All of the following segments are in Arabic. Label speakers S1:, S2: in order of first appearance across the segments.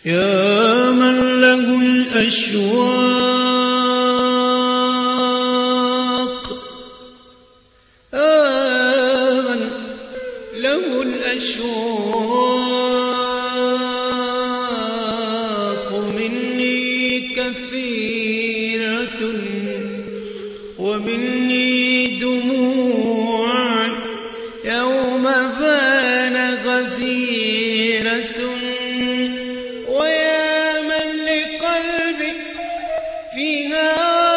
S1: يا من له الأشواق، يا من له الأشواق مني كثيرة ومني دموع يوم بان غزيرة، ويا من لقلبي فيها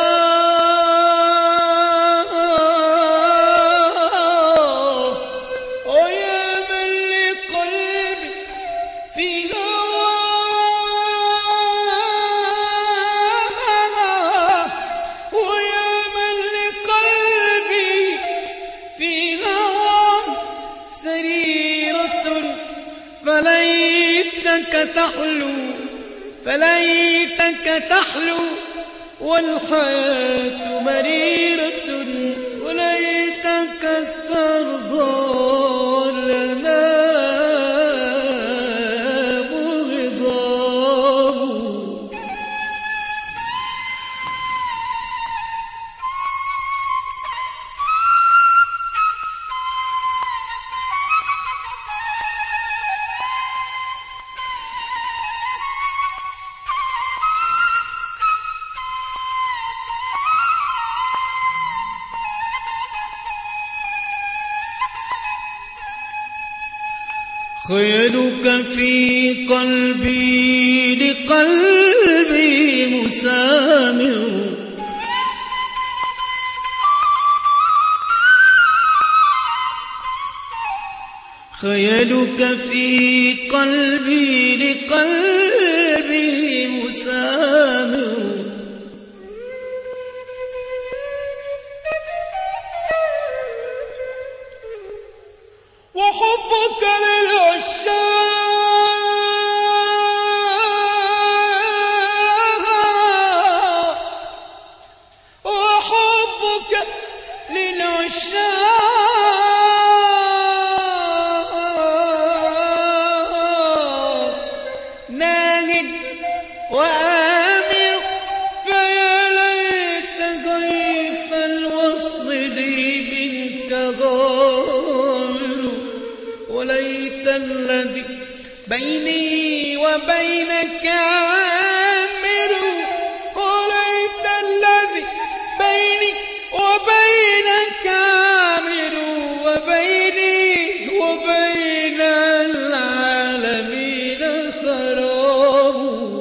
S1: ويا من لقلبي فيها ويا من لقلبي فيها سريرة، فليتك تحلو والحياة مريرة، وليتك ترضى لنا بغضاه. خيالك في قلبي لقلبي مسامر، خيالك في قلبي لقلبي مسامر، وحبك للعشاق، وحبك للعشاق ناهد وآمر، فيا ليت ضيف الوصل لي منك غامر، وليت الذي بيني وبينك عامر، وليت الذي بيني وبينك عامر، وبيني وبين العالمين خراب.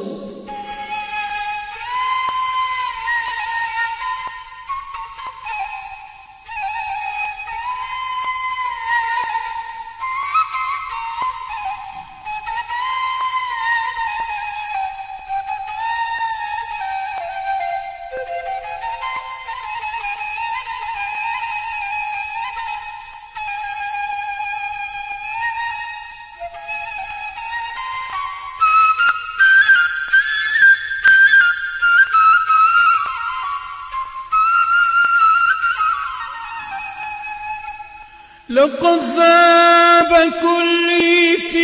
S1: لقد ذاب كلي في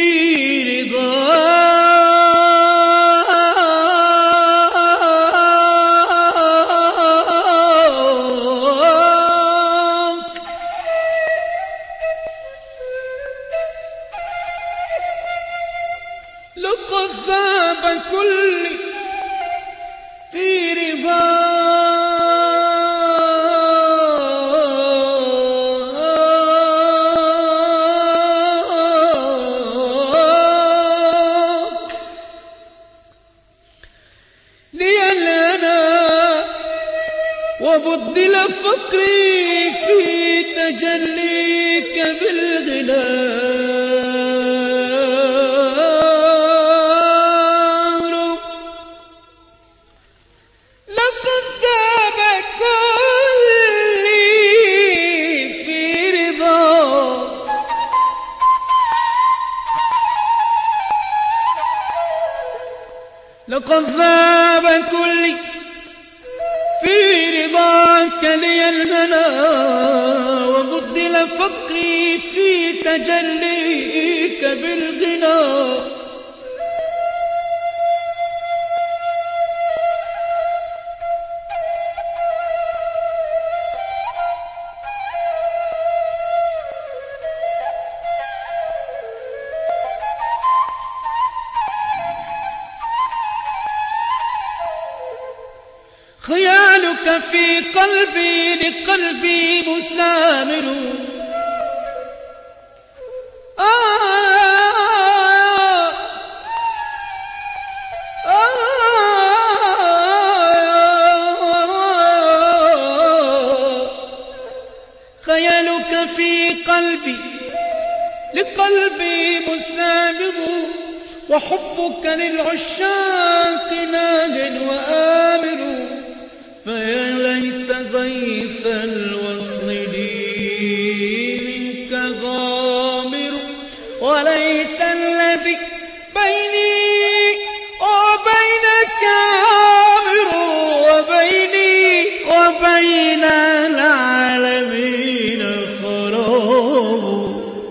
S1: رضاك، لقد ذاب كلي في رضاك، وبدل فقري في تجليك بالغلام، لقد ذاب كلي في رضاك، لقد ذاب كلي في رضاك لي الهنا، وبدل فقري في تجليك بالغنى، خيالك في قلبي لقلبي مسامر خيالك في قلبي لقلبي مسامر وحبك للعشاق ناد وآمر فيا ليت غيث الوصل لي منك غامر وليت الذي بيني وبينك عامر وبيني وبين العالمين خراب.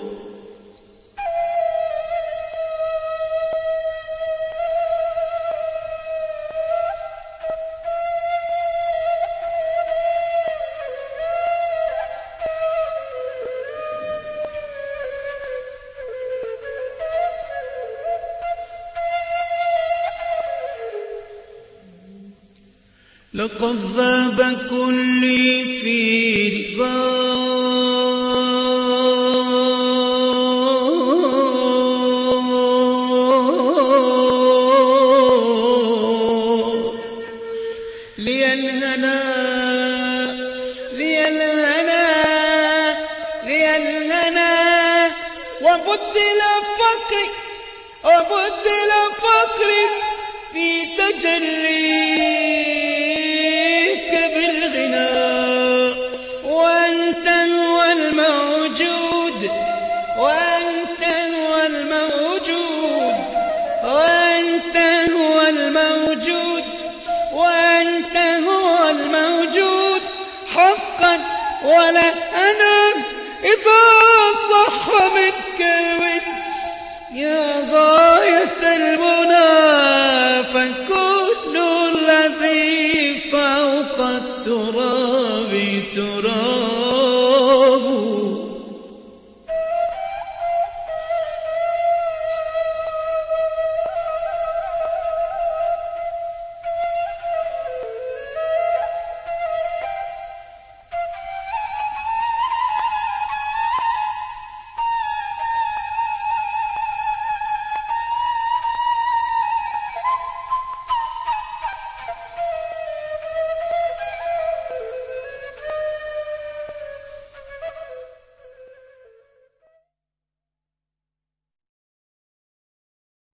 S1: لقد ذاب كلي في رضا لي الهنا لي الهنا لي الهنا وبدل فقري في تجليك بالغنى وأنت هو الموجود وأنت هو الموجود وأنت هو الموجود وأنت هو الموجود حقا ولا أنا إذا صح منك الود يا غاية المنى فكل الذي فوق التراب.